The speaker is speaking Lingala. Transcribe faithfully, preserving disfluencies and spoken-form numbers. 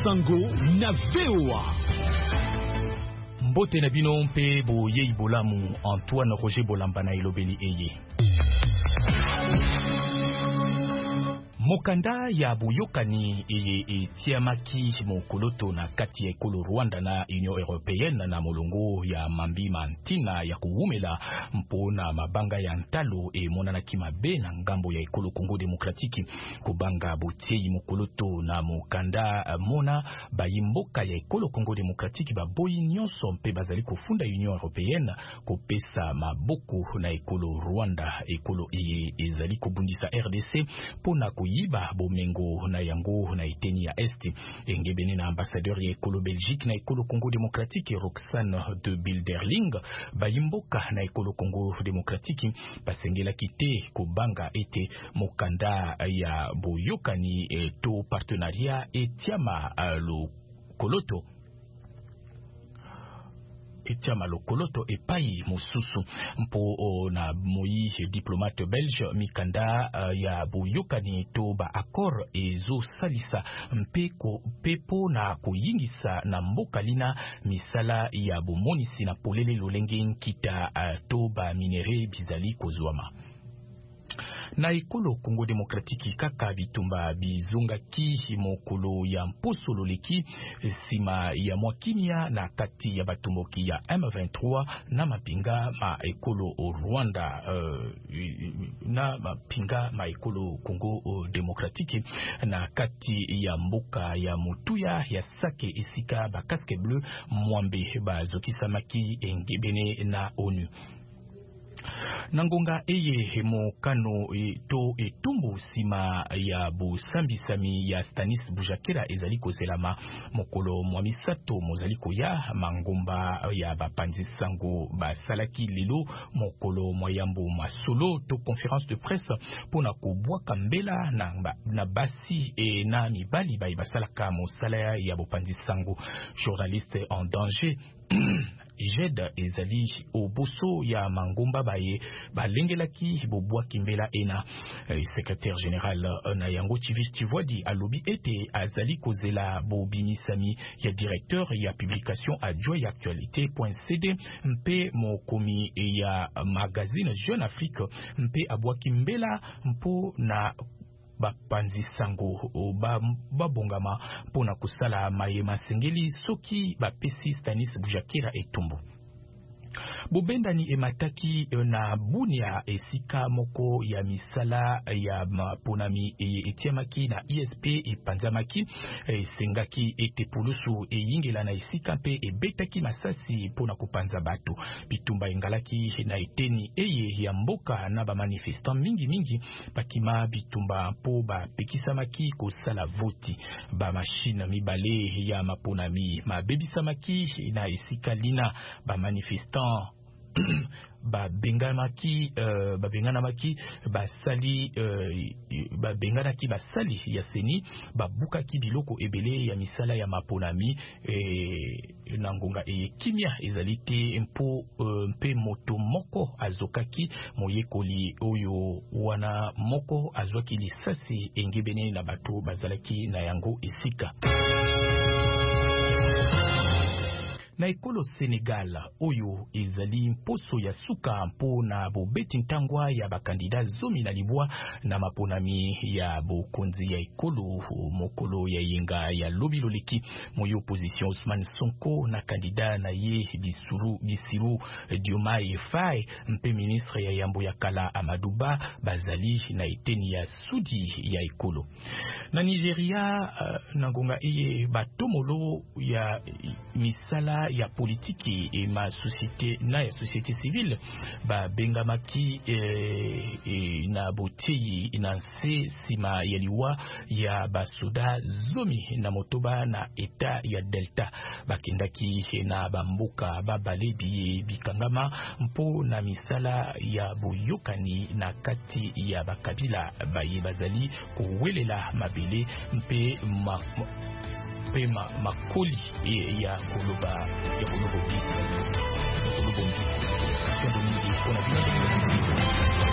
Sango na V O A. Mbote na bino mpe boyei bolamu Antoine Roger Bolamba na elobeli eye. Mokanda ya buyokani eye etiamaki mokoloto na kati ya ekolo Rwanda na Union Européenne na molongo ya mambi mantina ya kuumela mpona mabanga ya ntalo e monanaki mabe na ngambo ya ekolo Congo Démocratique kubanga botiei mokoloto na mokanda mona bayimboka ya ekolo Congo Démocratique baboyi nyonso mpe bazali kofunda Union Européenne kopesa maboko na ekolo Rwanda ekolo eye ezali kobundisa R D C pona ko yiba bomengo na yango na eteni ya Est engebene na ambassadeur ya ekolo Belgique na ekolo Congo Démocratique Roxane de Bilderling bayimboka na ekolo Congo Démocratique basengela kite kobanga ete mokanda ya boyokani to partenariat etiama lo koloto etiama lokoloto epai mosusu mpo na moi diplomate belge mikanda uh, ya boyokani to ba accord ezo salisa mpeko pepo na koyingisa na mboka lina misala ya bomonisi na polele lolenge nkita uh, to ba minere bizali kozwama. Na ekolo Congo Démocratique kaka bitumba bizungaki mokolo ya mposo loleki sima ya mwakimia na kati ya batumboki ya M vingt-trois na mapinga ma ekolo Rwanda uh, na mapinga ma ekolo Congo Démocratique na kati ya mboka ya mutuya ya sake esika ba casque bleu mwambe bazokisamaki engebene na ONU. Nangonga eye mokano to etumbu sima ya busambisami ya Stanis Bujakera ezali kozelama mokolo mwamisato mozali koya mangomba ya bapanzi sango basalaki lelo mokolo mwayambo masolo to conférence de presse pona kubwaka mbela na, na basi e na mibali bai basalaka mosala ya bopanzi sango. Journaliste en danger Jed ezali oboso ya mangomba baye balengelaki bobwa kimbela ena eh, secrétaire général na yango Chivis Tivwadi alobi ete azali kozela bobimisami ya directeur ya publication adjoint ya actualité.cd mpe mokomi ya magazine Jeune Afrique mpe abwa kimbela mpo na bapanzi sango ba babongama pona kusala mayema sengeli soki bapesi Stanis Bujakera etumbu. Bobendani emataki na bunia esika moko ya misala ya maponami etiamaki na I S P epanzamaki sengaki ete pulusu eyingela na esika mpe ebetaki masasi pona kupanza bato bitumba engalaki na eteni eye ya mboka na ba manifestant mingi mingi bakima bitumba po ba pekisamaki kosala voti ba machine mibale ya maponami mabebisamaki na esika lina ba manifestant ba bengamaki uh, ba benganamaki basali uh, ba benganaki basali ya seni babukaki biloko ebele ya misala ya maponami e, na ngonga e kimia ezalite mpo uh, mpe moto moko azokaki moyekoli oyo wana moko azwaki lisasi engebene na bato bazalaki na yango esika. Na ekolo Senegal oyo ezali mposo ya suka mpo na bobeti ntangwa ya bakandida zomi na libwa na maponami ya bokonzi ya ekolo mokolo ya yenga ya lobi loleki moyo opposition Ousmane Sonko na kandida na ye Bisuru Bisiru Diomaye Faye mpe ministre ya yambo ya kala Amadouba bazali na eteni ya sudi ya ekolo. Na Nigeria uh, na ngonga eye batomolo ya misala ya politiki e ma société na ya société civile ba bengamaki e, e, na botei na nse sima ya liwa ya basoda zomi na motoba na eta ya Delta bakendaki na bamboka babalebi bikangama mpo na misala ya boyokani na kati ya bakabila baye bazali kowelela mabele mpe ma, ma pema makoli ya koloba ya koloba bi koloba bi